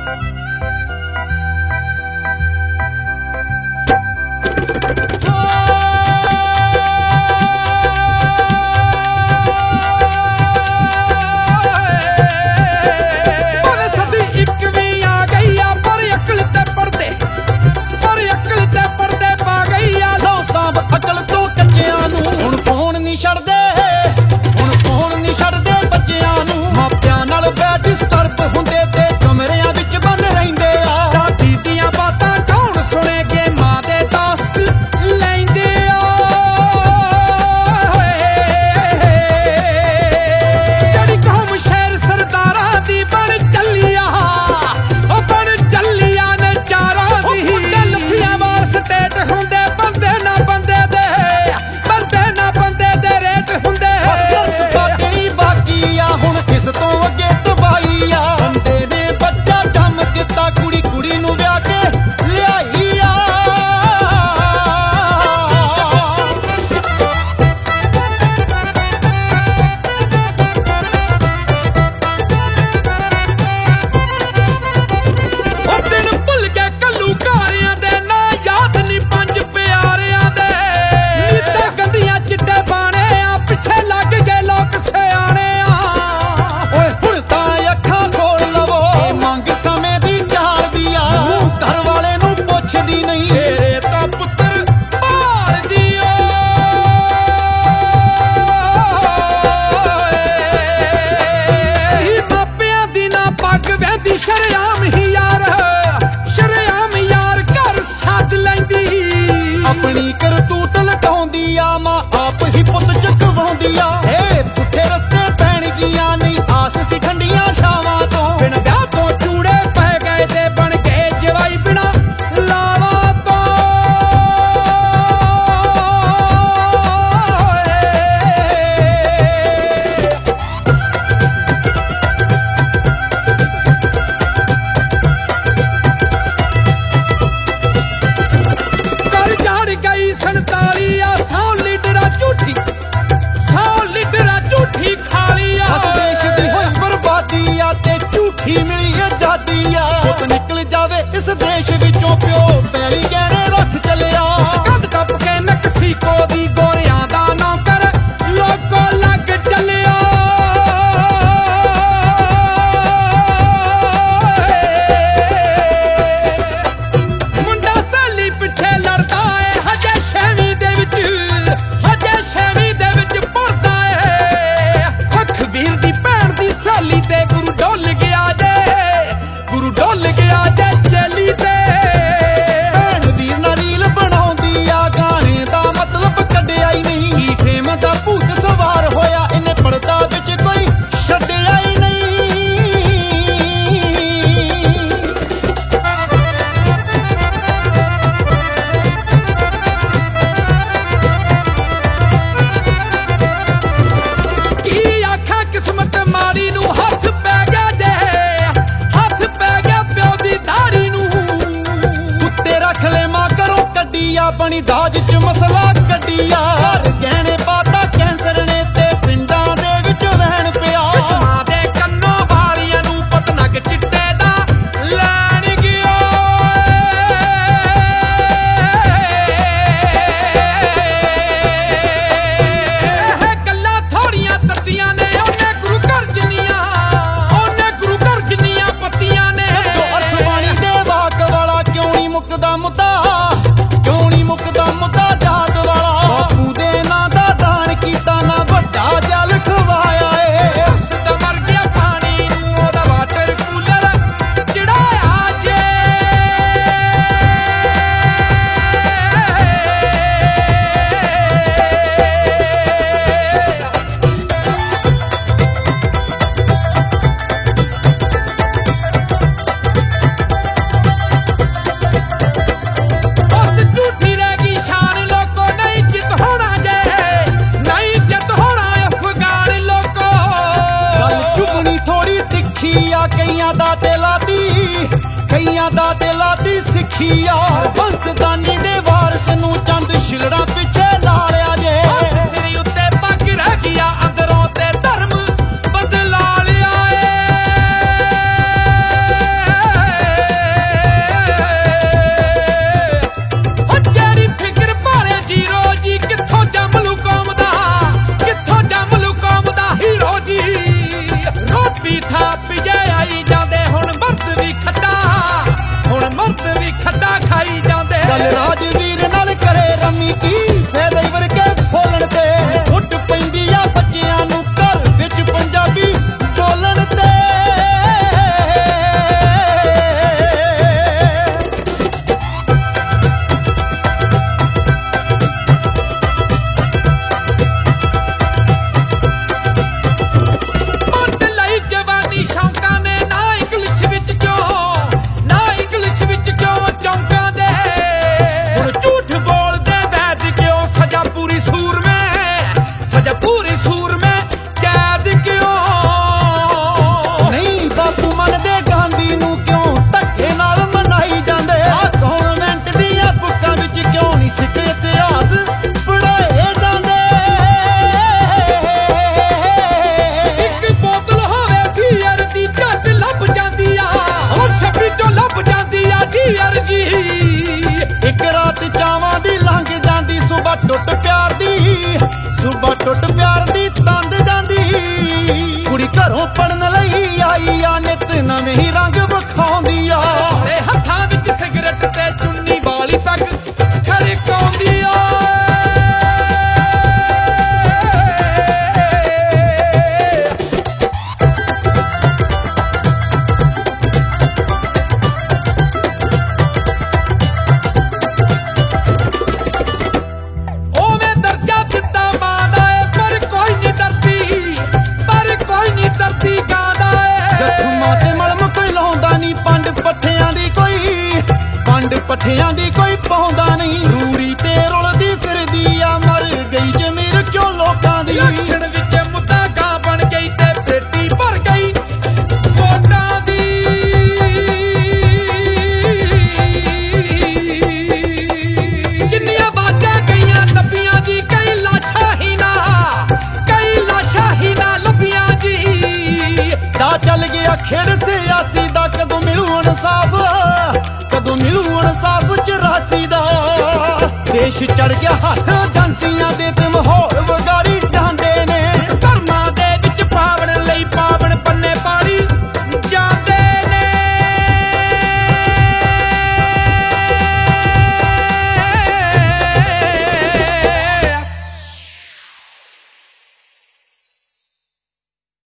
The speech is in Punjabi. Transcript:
ਸ਼ਰੇਆਮ ਹੀ ਯਾਰ ਘਰ ਸਾਧ ਲੈਂਦੀ ਆਪਣੀ ਕਰਤੂਤ ਲਟਾਉਂਦੀ ਆ ਮਾਂ ਆਪ ਹੀ ਪੁੱਤ ਚਕਵਾਉਂਦੀ ਆ ਏ ਪੁੱਠੇ ਰਸਤੇ ਪੈਣਗੀਆਂ ਨਹੀਂ ਆਸ ਸੀ ਠੰਡੀਆਂ ਛਾਵਾਂ ਤੋਂ ਬਿਨ ਵਿਆਹ ਤੋਂ ਚੂੜੇ ਪੈ ਗਏ ਤੇ ਬਣ ਕੇ ਜਵਾਈ ਬਿਨਾ ਲਾਵਾਂ ਤੋਂ ਝੂਠੀ ਮਿਲੀ ਆਜ਼ਾਦੀ ਆ ਪੁੱਤ ਨਿਕਲ ਜਾਵੇ ਇਸ ਦੇਸ਼ ਵਿੱਚੋਂ ਪਿਓ ਪੈਲੀ ਗਹਿਣੇ ਰੱਖ ਚੱਲਿਆ ਕੰਧ ਟੱਪ ਕੇ ਮੈਕਸੀਕੋ ਦੀ ਗੋਰਿਆਂ ਦਾ ਨੌਕਰ ਲੋਕੋ ਲੱਗ ਚੱਲਿਆ ਮੁੰਡਾ ਸੈਲੀ ਪਿੱਛੇ ਲੜਦਾ ਏ ਹਜੇ ਛੇਵੀਂ ਦੇ ਵਿੱਚ ਪੜਦਾ ਏ ਅੱਖ ਵੀਰ ਦੀ ਭੈਣ ਦੀ ਸੈਲੀ ਤੇ ਗੁਰੂ ਡੋਲ ਗਿਆ ਜੇ ਚਲੀ ਤੇ ਭੈਣ ਵੀਰ ਨਾਲ ਰੀਲ ਬਣਾਉਂਦੀ ਆ ਗਾਣੇ ਦਾ ਮਤਲਬ ਕੱਢਿਆ ਹੀ ਨਹੀਂ ਫੇਮ ਦਾ ਭੂਤ ਸਵਾਰ ਹੋਇਆ ਇਹਨੇ ਪਰਦਾ ਵਿੱਚ ਕੋਈ ਛੱਡਿਆ ਹੀ ਨਹੀਂ ਕੀ ਆਖਾਂ ਕਿਸਮਤ ਮਾੜੀ ਨੂੰ ਹੱਥ ਪੈ ਗਿਆ ਬਣੀ ਦਾਜ ਚ ਮਸਲਾ ਕੱਢੀਆ ਗਹਿਣੇ ਪਾਤਾ ਕੈਂਸਰ ਨੇ ਤੇ ਪਿੰਡਾਂ ਦੇ ਵਿੱਚ ਵਹਿਣ ਪਿਆ ਮਾਂ ਦੇ ਕੰਨੋਂ ਵਾਲੀਆਂ ਨੂੰ ਪਤਨਗ ਚਿੱਟੇ ਦਾ ਲੈਣ ਗਿਆ ਇਹ ਗੱਲਾਂ ਥੋੜੀਆਂ ਤੱਤੀਆਂ ਨੇ ਉਹਨੇ ਗੁਰੂ ਘਰ ਜਿੰਨੀਆਂ ਪੱਤੀਆਂ ਨੇ ਜੋ ਅਰਥ ਬਾਣੀ ਦੇ ਵਾਕ ਵਾਲਾ ਕਿਉਂ ਨਹੀਂ ਮੁੱਕਦਾ ਮੁੱਦਾ ਜਾਤ ਵਾਲਾ ਬਾਪੂ ਦੇ ਨਾਂ ਦਾ ਦਾਨ ਕੀਤਾ ਨਾ ਵੱਡਾ ਜਲ ਖਵਾਇਆ ਏ ਸਦਾ ਮਰ ਗਿਆ ਪਾਣੀ ਨੂੰ ਉਹਦਾ ਵਾਟਰ ਕੂਲਰ ਚੜਾਇਆ ਜੇ ਬਸ ਝੂਠੀ ਰਹਿ ਗਈ ਸ਼ਾਨ ਲੋਕੋ ਨਹੀਂ ਜਿੱਤ ਹੋਣਾ ਅਫਗਾਨ ਲੋਕੋ ਗੱਲ ਚੁਗਣੀ ਥੋੜੀ ਤਿੱਖੀ ਆ ਕਈਆਂ ਦਾ ਦਿਲਾਂ ਦੀ ਸਿੱਖੀ ਆ ਬੰਸਦਾਨੀ ਦੇ ਵਾਰਸ ਨੂੰ ਚੰਦ ਛਿਲੜਾ ਪਿੱਛੇ ਲਾ ਲਿਆ ਜੇ ਸਿਰੀ ਉੱਤੇ ਪੱਗ ਰਹਿ ਗਿਆ ਅੰਦਰੋਂ ਤੇ ਧਰਮ ਬਦਲਾ ਲਿਆ ਏ ਲੰਬੀ ਥਾਪ ਜੇ ਆਈ ਜਾਂਦੇ ਹੁਣ ਮਰਦ ਵੀ ਖੱਡਾ ਖਾਈ ਜਾਂਦੇ ਗੱਲ ਰਾਜਵੀਰ ਨਾਲ ਕਰੇ ਰਮੀ ਕੀ ਫਾਇਦਾ ਹੀ ਵਰਗੇ ਫੋਲਣ ਤੇ ਉੱਡ ਪੈਂਦੀ ਆ ਬੱਚਿਆਂ ਨੂੰ ਘਰ ਵਿੱਚ ਪੰਜਾਬੀ ਬੋਲਣ ਤੇ ਮੁੱਢ ਲਈ ਜਵਾਨੀ ਸ਼ੌਂਕਾਂ ਨੇ ਨਾ ਇੰਗਲਿਸ਼ ਵਿੱਚ ਕਿਉਂ ਚੌਂਕਾਂ ਦੇ ਹੁਣ ਝੂਠ ਬੋਲਦੇ ਵੈਦ ਕਿਉਂ ਸਜ਼ਾ ਪੂਰੀ ਸੂਰ ਮੈਂ ਕੈਦ ਕਿਉਂ ਨਹੀਂ ਬਾਪੂ ਮੰਨਦੇ ਗਾਂਧੀ ਨੂੰ ਕਿਉਂ ਧੱਕੇ ਨਾਲ ਮਨਾਈ ਜਾਂਦੇ ਆ ਕਨਵੈਂਟ ਦੀਆਂ ਬੁੱਕਾਂ ਵਿੱਚ ਕਿਉਂ ਨਹੀਂ ਸਿੱਖ ਇਤਿਹਾਸ ਪੜ੍ਹਾਏ ਜਾਂਦੇ ਇੱਕ ਬੋਤਲ ਹੋਵੇ ਬੀਅਰ ਦੀ ਝੱਟ ਲੱਭ ਜਾਂਦੀ ਆ ਉਹ ਛੱਬੀ ਤੋਂ ਲੱਭ ਜਾਂਦੀ ਆ ਡੀਅਰ ਜੀ ਇੱਕ ਰਾਤ ਚਾਵਾਂ ਦੀ ਲੰਘ ਜਾਂਦੀ ਸੁਬਾ ਟੁੱਟ ਪਿਆਰ ਦੀ ਤੰਦ ਜਾਂਦੀ ਕੁੜੀ ਘਰੋਂ ਪੜਨ ਲਈ ਆਈ ਆ ਨਿਤ ਨਵੇਂ ਹੀ ਰੰਗ ਵਿਖਾਉਂਦੀ ਆ ਤੇ ਹੱਥਾਂ ਵਿੱਚ ਸਿਗਰਟ ਤੇ ਚੁੰਨੀ ਵਾਲੀ ਪੱਗ ਖੜਕਾਉਂਦੀ ਆ ਉਹਵੇਂ ਦਰਜਾ ਦਿੱਤਾ ਮਾਂ ਦਾ ਏ ਪਰ ਕੋਈ ਨਹੀਂ ਡਰਦੀ ਗਾਂ ਦਾ ਏ ਜਖਮਾਂ ਤੇ ਮਲਮ ਕੋਈ ਲਾਉਂਦਾ ਨਹੀਂ ਪੰਡ ਪੱਠਿਆਂ ਦੀ ਕੋਈ ਪਾਉਂਦਾ ਨਹੀਂ ਰੂੜੀ ਤੇ ਰੁਲਦੀ ਫਿਰਦੀ ਆ ਮਰ ਗਈ ਜ਼ਮੀਰ ਕਿਉਂ ਲੋਕਾਂ ਦੀ ਇਲੈਕਸ਼ਨ ਵਿੱਚ ਮੁੱਦਾ ਗਾਂ ਬਣ ਗਈ ਤੇ ਪੇਟੀ ਭਰ ਗਈ ਵੋਟਾਂ ਦੀ ਕਿੰਨੀਆਂ ਬਾਜਾਂ ਗਈਆਂ ਦੱਬੀਆਂ ਜੀ ਕਈ ਲਾਸ਼ਾਂ ਹੀ ਨਾ ਲੱਭੀਆਂ ਜੀ ਦਾ ਚੱਲ ਗਿਆ ਖੇਡ ਸਿਆਸੀ ਦਾ ਕਦੋਂ ਮਿਲੂ ਇਨਸਾਫ 84 ਦਾ ਦੇਸ਼ ਚੜ ਗਿਆ ਹੱਥ